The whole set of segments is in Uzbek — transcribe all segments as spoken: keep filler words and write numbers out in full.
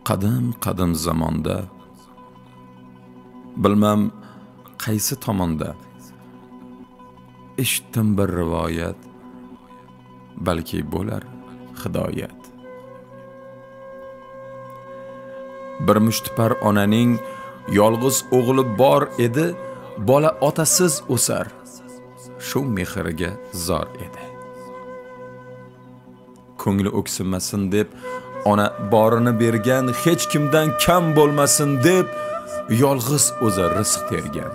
qadim qadim zamonda, bilmam qaysi tomonda, eshitdim bir rivoyat, balki bo'lar hidoyat. Bir mushtipar onaning yolg'iz o'g'li bor edi, bola otasiz o'sar, shu mehriga zor edi. Ko'ngli o'ksinmasin deb ona borini bergan, hech kimdan kam bo'lmasin deb yolg'iz o'zi rizq tergan.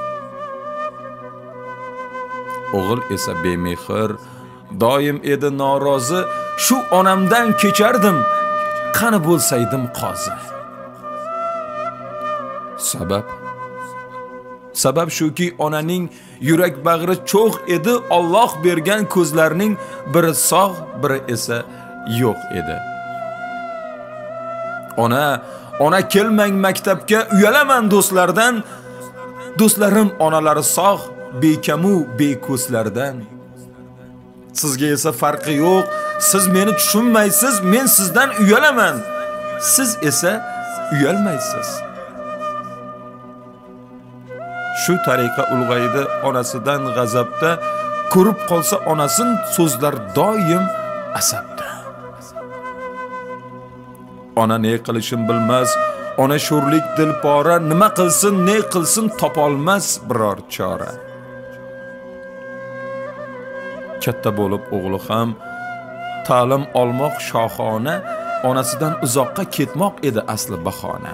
O'g'il esa bemehr, doim edi norozi, shu onamdan kechardim, qani bo'lsaydim qozi. Sabab Sabab shuki onaning yurak bag'ri cho'g' edi, Alloh bergan ko'zlarning biri sog', biri esa yo'q edi. Ona, ona kelmang maktabga, uyalaman do'stlardan. Do'stlarim onalari sog', bekamu beko'slardan. Sizga esa farqi yo'q, siz meni tushunmaysiz, men sizdan uyalaman. Siz esa uyalmaysiz. Shu tariqa ulg'aydi onasidan g'azabda, ko'rib qolsa onasin so'zlar doim asabda. Ona ne qilishim bilmas, ona sho'rlik dilpora, nima qilsin, ne qilsin topolmas biror chora. Katta bo'lib o'g'li ham ta'lim olmoq shohona, onasidan uzoqqa ketmoq edi asli bahona.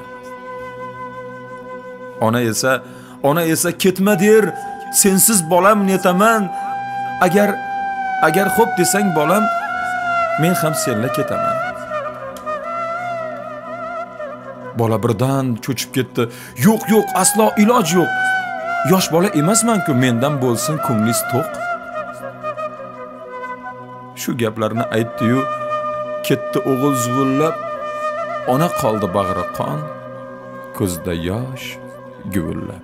Ona esa Ona esa ketma der, sensiz bolam netaman. Agar agar xo'p desang bolam, men ham senla ketaman. Bola birdan cho'chib ketdi. Yo'q, yo'q, aslo iloj yo'q. Yosh bola emasman-ku, mendan bo'lsin ko'nglingiz to'q. Shu gaplarni aytdi-yu, ketdi o'g'il zuvullab, ona qoldi bag'ri qon, ko'zda yosh guvullab.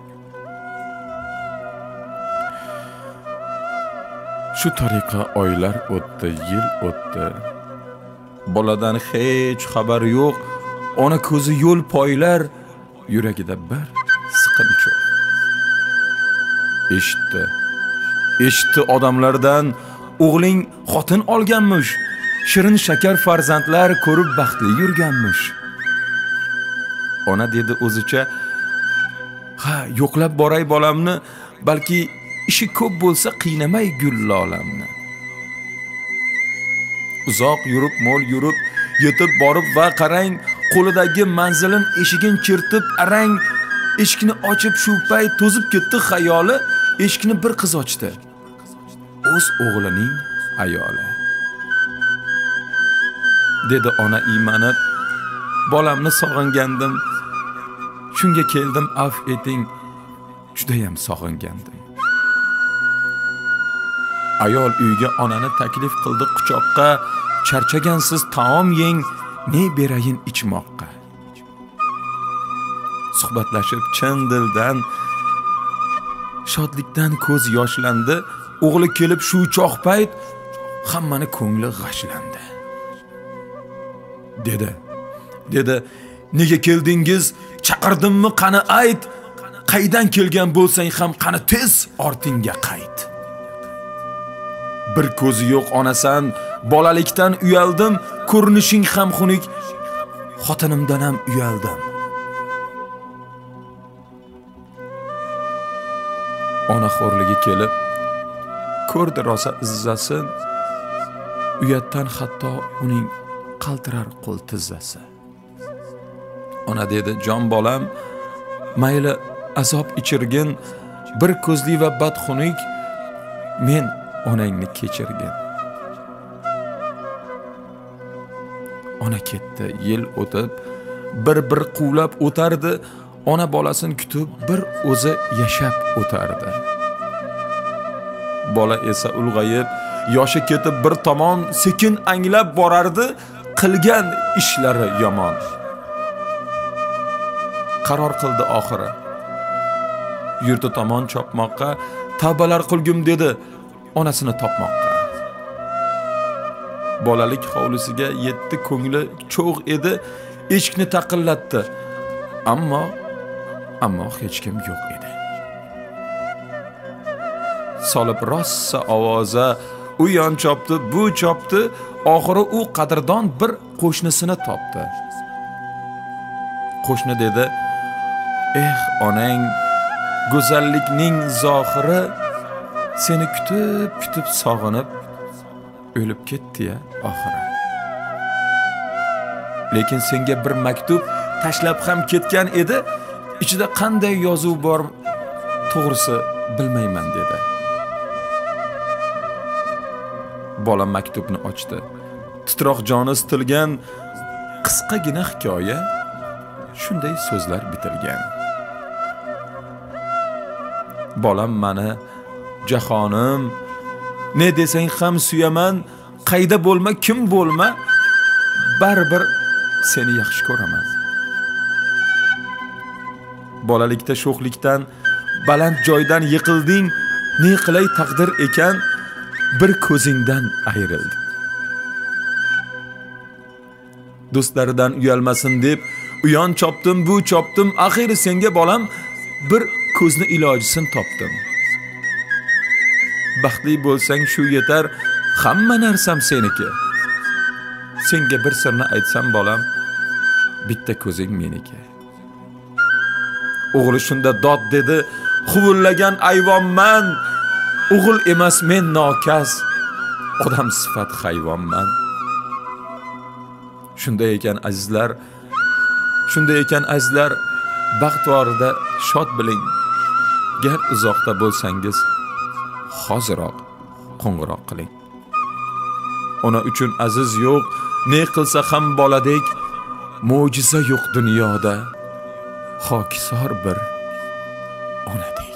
Shu tariqa oylar o'tdi, yil o'tdi. Boladan hech xabar yo'q, ona ko'zi yo'l poylar, yuragida bir siqinchoq. Eshitdi, eshitdi odamlardan, o'g'ling xotin olganmish, shirin shakar farzandlar ko'rib baxtli yurganmish. Ona dedi o'zicha, ha, yo'qlab boray bolamni, balki ishi ko'p bo'lsa qiynamay gullolamni. Uzoq yurib, mo'l yurib, yetib borib va qarang, qo'lidagi manzilin eshigin chertib arang, eshikni ochib shu payt to'zib ketdi xayoli, eshikni bir qiz ochdi. O'z o'g'lining ayoli. Dedi ona iymanib, bolamni sog'ingandim, shunga keldim, af eting, juda ham sog'ingandim. Ayol uyga onani taklif qildi quchoqqa, charchagansiz taom yeng, ne berayin ichmoqqa. Suhbatlashib chin dildan, shodlikdan ko'z yoshlandi, o'g'li kelib shu choq payt hammani ko'ngli g'ashlandi. Dedi, dedi, nega keldingiz, chaqirdimmi, qani ayt, qaydan kelgan bo'lsang ham qani tez ortingga qayt. Bir ko'zi yo'q onasan, bolalikdan uyaldim, ko'rinishing ham xunuk, xotinimdan ham uyaldim. Ona xo'rligi kelib, ko'rdi rosa izzasin, uyatdan hatto uning qaltirar qo'l tizzasi. Ona dedi, jon bolam, mayli azob ichirgin, bir ko'zli va badxunuk, men onangni kechirgin. Ona ketdi, yil o'tib, bir-bir quvlab o'tardi, ona bolasini kutib bir o'zi yashab o'tardi. Bola esa ulg'ayib, yoshi ketib bir tomon sekin anglab borardi, qilgan ishlari yomon. Qaror qildi oxiri. Yurti tomon chopmoqqa, tavbalar qilgum dedi, onasini topmoqqa. Bolalik hovlisiga yetdi, ko'ngli cho'g' edi, eshikni taqillatdi. Ammo ammo hech kim yo'q edi. Solib rossa ovoza u yon chopdi, bu chopdi, oxiri u qadrdon bir qo'shnisini topdi. Qo'shni dedi: "Eh, onang, go'zallikning zohiri seni kutib, kutib sog'inib o'lib ketdi-ya oxiri. Lekin senga bir maktub tashlab ham ketgan edi, ichida qanday yozuv bor, to'g'risi bilmayman" dedi. Bola maktubni ochdi. Titroq joni sitilgan qisqagina hikoya shunday so'zlar bitilgan. Bolam mani, jahonim, ne desang ham suyaman, qayda bo'lma, kim bo'lma, baribir seni yaxshi ko'raman. Bolalikda sho'xlikdan baland joydan yiqilding, ne qilay taqdir ekan, bir ko'zingdan ayrildi. Do'stlaridan uyalmasin deb uyon chopdim, bu chopdim, axiri senga bolam bir ko'zni ilojisin topdim. Baxtli bo'lsang shu yetar, hamma narsam seniki. Senga bir sirni aytsam bolam, bitta ko'zing meniki. O'g'li shunda dod dedi, huvullagan ayvonman. O'g'il emas men nokas, odam sifat hayvonman. Shunday ekan azizlar, shunday ekan azizlar, baxt vorida shod biling. Gar uzoqda bo'lsangiz, hoziroq qo'ng'iroq qiling. Ona uchun aziz yo'q, ne qilsa ham boladek, mo'jiza yo'q dunyoda, xokisor bir onadek.